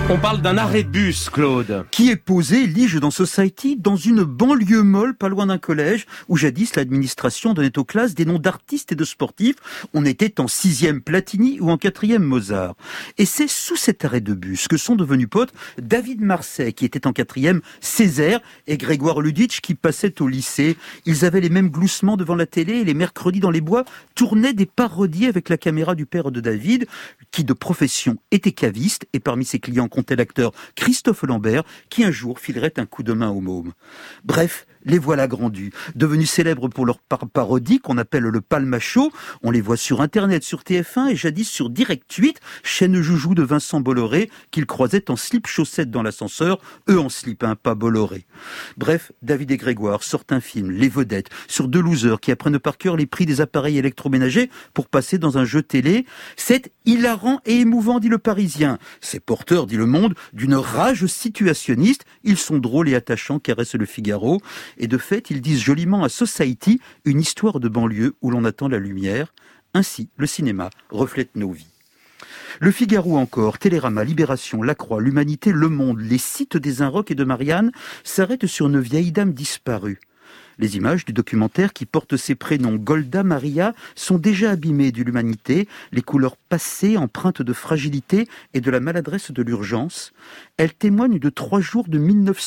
On parle d'un arrêt de bus, Claude. Qui est posé, lige dans Society, dans une banlieue molle, pas loin d'un collège, où jadis l'administration donnait aux classes des noms d'artistes et de sportifs. On était en 6e Platini ou en 4e Mozart. Et c'est sous cet arrêt de bus que sont devenus potes David Marsay, qui était en 4e Césaire, et Grégoire Ludic, qui passait au lycée. Ils avaient les mêmes gloussements devant la télé, et les mercredis dans les bois tournaient des parodies avec la caméra du père de David, qui de profession était caviste, et parmi ses clients comptait l'acteur Christophe Lambert, qui un jour filerait un coup de main au môme. Bref, les voilà grandus, devenus célèbres pour leur parodie qu'on appelle le Palmacho. On les voit sur Internet, sur TF1 et jadis sur Direct 8, chaîne joujou de Vincent Bolloré, qu'ils croisaient en slip-chaussettes dans l'ascenseur, eux en slip, pas Bolloré. Bref, David et Grégoire sortent un film, Les Vedettes, sur deux losers qui apprennent par cœur les prix des appareils électroménagers pour passer dans un jeu télé. C'est hilarant et émouvant, dit le Parisien. C'est porteur, dit Le Monde, d'une rage situationniste. Ils sont drôles et attachants, caresse le Figaro. Et de fait, ils disent joliment à Society une histoire de banlieue où l'on attend la lumière. Ainsi, le cinéma reflète nos vies. Le Figaro encore, Télérama, Libération, La Croix, L'Humanité, Le Monde, les sites des Inrocks et de Marianne s'arrêtent sur une vieille dame disparue. Les images du documentaire qui porte ses prénoms Golda Maria sont déjà abîmées de l'humanité, les couleurs passées empreintes de fragilité et de la maladresse de l'urgence. Elles témoignent de 3 jours de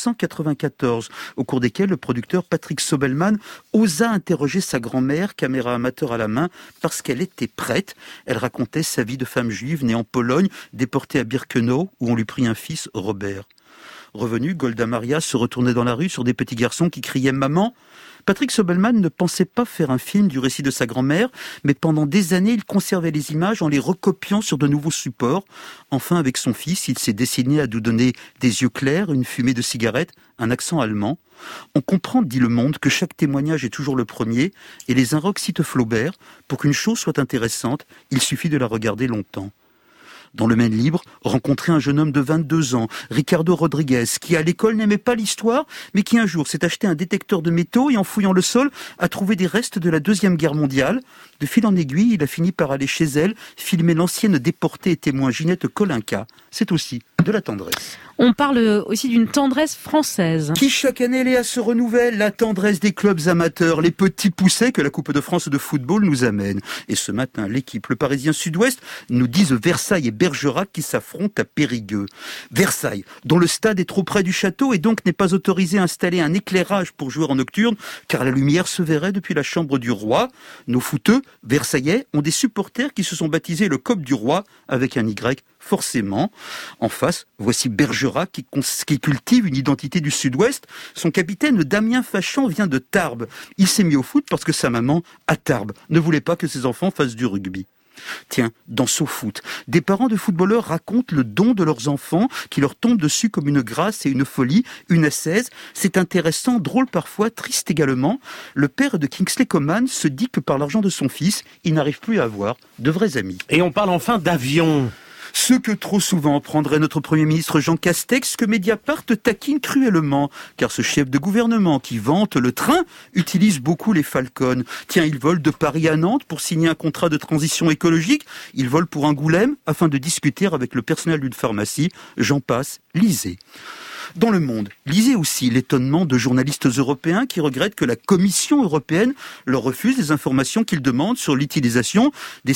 1994, au cours desquels le producteur Patrick Sobelman osa interroger sa grand-mère, caméra amateur à la main, parce qu'elle était prête. Elle racontait sa vie de femme juive née en Pologne, déportée à Birkenau, où on lui prit un fils, Robert. Revenue, Golda Maria se retournait dans la rue sur des petits garçons qui criaient « Maman !». Patrick Sobelman ne pensait pas faire un film du récit de sa grand-mère, mais pendant des années, il conservait les images en les recopiant sur de nouveaux supports. Enfin, avec son fils, il s'est destiné à nous donner des yeux clairs, une fumée de cigarette, un accent allemand. On comprend, dit Le Monde, que chaque témoignage est toujours le premier, et les Inrocks citent Flaubert. Pour qu'une chose soit intéressante, il suffit de la regarder longtemps. Dans le Maine libre, rencontrer un jeune homme de 22 ans, Ricardo Rodriguez, qui à l'école n'aimait pas l'histoire, mais qui un jour s'est acheté un détecteur de métaux et en fouillant le sol, a trouvé des restes de la Deuxième Guerre mondiale. De fil en aiguille, il a fini par aller chez elle, filmer l'ancienne déportée et témoin Ginette Kolinka. C'est aussi de la tendresse. On parle aussi d'une tendresse française. Qui chaque année, Léa, se renouvelle, la tendresse des clubs amateurs, les petits poussets que la Coupe de France de football nous amène. Et ce matin, l'équipe, le Parisien Sud-Ouest, nous disent Versailles et Bergerac qui s'affrontent à Périgueux. Versailles, dont le stade est trop près du château et donc n'est pas autorisé à installer un éclairage pour jouer en nocturne, car la lumière se verrait depuis la chambre du roi. Nos footeux, Versaillais, ont des supporters qui se sont baptisés le Coq du Roi, avec un Y, forcément. En face, voici Bergerac qui cultive une identité du Sud-Ouest. Son capitaine Damien Fachan vient de Tarbes. Il s'est mis au foot parce que sa maman, à Tarbes, ne voulait pas que ses enfants fassent du rugby. Tiens, dans SoFoot, des parents de footballeurs racontent le don de leurs enfants qui leur tombe dessus comme une grâce et une folie, une ascèse. C'est intéressant, drôle parfois, triste également. Le père de Kingsley Coman se dit que par l'argent de son fils, il n'arrive plus à avoir de vrais amis. Et on parle enfin d'avion. Ce que trop souvent prendrait notre Premier ministre Jean Castex, que Mediapart taquine cruellement, car ce chef de gouvernement qui vante le train utilise beaucoup les Falcons. Tiens, il vole de Paris à Nantes pour signer un contrat de transition écologique, il vole pour Angoulême afin de discuter avec le personnel d'une pharmacie, j'en passe, lisez. Dans Le Monde, lisez aussi l'étonnement de journalistes européens qui regrettent que la Commission européenne leur refuse les informations qu'ils demandent sur l'utilisation des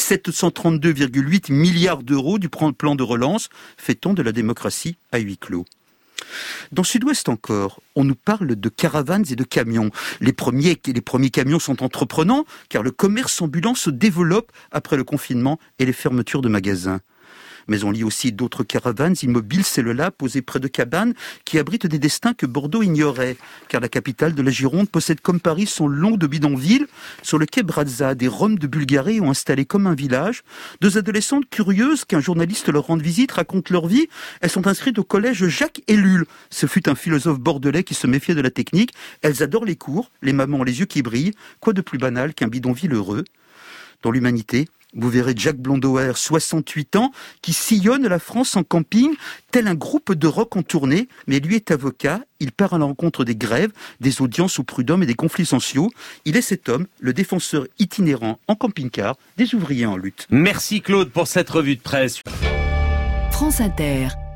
732,8 milliards d'euros du plan de relance. Fait-on de la démocratie à huis clos ? Dans Sud-Ouest encore, on nous parle de caravanes et de camions. Les premiers camions sont entreprenants car le commerce ambulant se développe après le confinement et les fermetures de magasins. Mais on lit aussi d'autres caravanes immobiles, celles-là, posées près de cabanes, qui abritent des destins que Bordeaux ignorait. Car la capitale de la Gironde possède comme Paris son lot de bidonvilles. Sur le quai Brazza, des Roms de Bulgarie ont installé comme un village. 2 adolescentes curieuses qu'un journaliste leur rende visite racontent leur vie. Elles sont inscrites au collège Jacques Ellul. Ce fut un philosophe bordelais qui se méfiait de la technique. Elles adorent les cours, les mamans ont les yeux qui brillent. Quoi de plus banal qu'un bidonville heureux ? Dans l'Humanité, vous verrez Jack Blondoer, 68 ans, qui sillonne la France en camping, tel un groupe de rock en tournée, mais lui est avocat, il part à la rencontre des grèves, des audiences au prud'homme et des conflits sociaux. Il est cet homme, le défenseur itinérant en camping-car des ouvriers en lutte. Merci Claude pour cette revue de presse. France Inter.